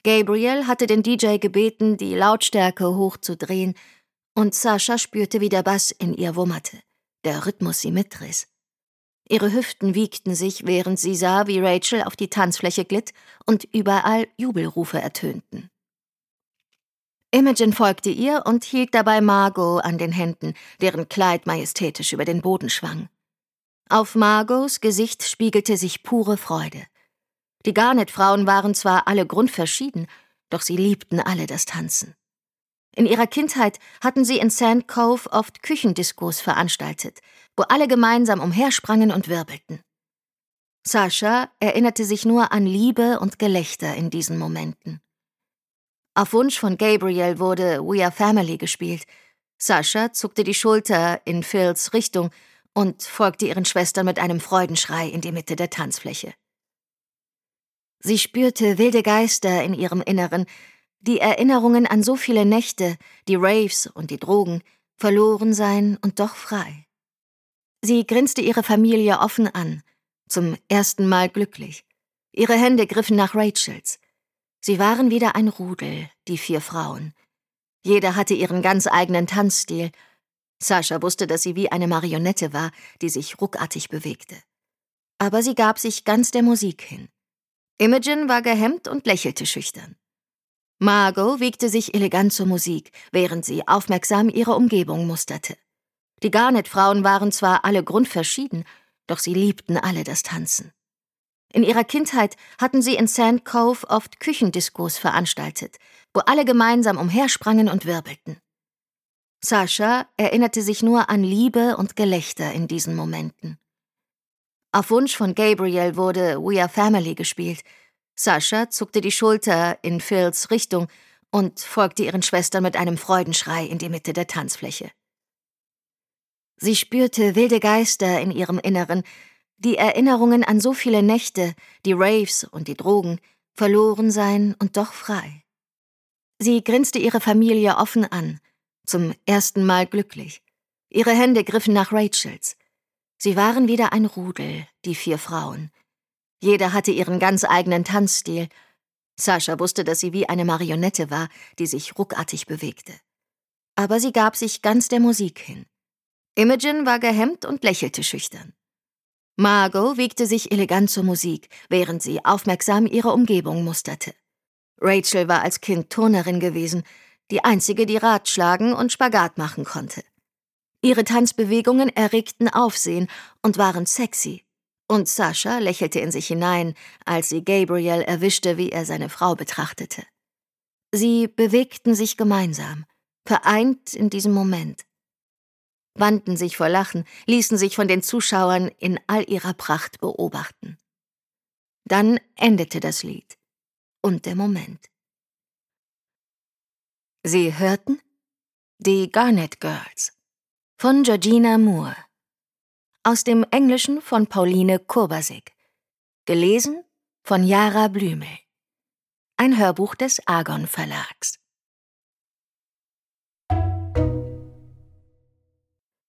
Gabriel hatte den DJ gebeten, die Lautstärke hochzudrehen, und Sascha spürte, wie der Bass in ihr wummerte, der Rhythmus sie mitriss. Ihre Hüften wiegten sich, während sie sah, wie Rachel auf die Tanzfläche glitt und überall Jubelrufe ertönten. Imogen folgte ihr und hielt dabei Margot an den Händen, deren Kleid majestätisch über den Boden schwang. Auf Margots Gesicht spiegelte sich pure Freude. Die Garnet-Frauen waren zwar alle grundverschieden, doch sie liebten alle das Tanzen. In ihrer Kindheit hatten sie in Sand Cove oft Küchendiskos veranstaltet, wo alle gemeinsam umhersprangen und wirbelten. Sascha erinnerte sich nur an Liebe und Gelächter in diesen Momenten. Auf Wunsch von Gabriel wurde We Are Family gespielt. Sascha zuckte die Schulter in Phils Richtung und folgte ihren Schwestern mit einem Freudenschrei in die Mitte der Tanzfläche. Sie spürte wilde Geister in ihrem Inneren, die Erinnerungen an so viele Nächte, die Raves und die Drogen, verloren sein und doch frei. Sie grinste ihre Familie offen an, zum ersten Mal glücklich. Ihre Hände griffen nach Rachels. Sie waren wieder ein Rudel, die 4 Frauen. Jeder hatte ihren ganz eigenen Tanzstil. Sascha wusste, dass sie wie eine Marionette war, die sich ruckartig bewegte. Aber sie gab sich ganz der Musik hin. Imogen war gehemmt und lächelte schüchtern. Margot wiegte sich elegant zur Musik, während sie aufmerksam ihre Umgebung musterte. Die Garnet-Frauen waren zwar alle grundverschieden, doch sie liebten alle das Tanzen. In ihrer Kindheit hatten sie in Sand Cove oft Küchendiskos veranstaltet, wo alle gemeinsam umhersprangen und wirbelten. Sascha erinnerte sich nur an Liebe und Gelächter in diesen Momenten. Auf Wunsch von Gabriel wurde We Are Family gespielt. Sascha zuckte die Schulter in Phils Richtung und folgte ihren Schwestern mit einem Freudenschrei in die Mitte der Tanzfläche. Sie spürte wilde Geister in ihrem Inneren, die Erinnerungen an so viele Nächte, die Raves und die Drogen, verloren sein und doch frei. Sie grinste ihre Familie offen an, zum ersten Mal glücklich. Ihre Hände griffen nach Rachels. Sie waren wieder ein Rudel, die 4 Frauen. Jeder hatte ihren ganz eigenen Tanzstil. Sascha wusste, dass sie wie eine Marionette war, die sich ruckartig bewegte. Aber sie gab sich ganz der Musik hin. Imogen war gehemmt und lächelte schüchtern. Margot wiegte sich elegant zur Musik, während sie aufmerksam ihre Umgebung musterte. Rachel war als Kind Turnerin gewesen, die einzige, die Rad schlagen und Spagat machen konnte. Ihre Tanzbewegungen erregten Aufsehen und waren sexy. Und Sascha lächelte in sich hinein, als sie Gabriel erwischte, wie er seine Frau betrachtete. Sie bewegten sich gemeinsam, vereint in diesem Moment. Wandten sich vor Lachen, ließen sich von den Zuschauern in all ihrer Pracht beobachten. Dann endete das Lied und der Moment. Sie hörten Die Garnet Girls von Georgina Moore. Aus dem Englischen von Pauline Kurbasik. Gelesen von Jara Blümel. Ein Hörbuch des Argon Verlags.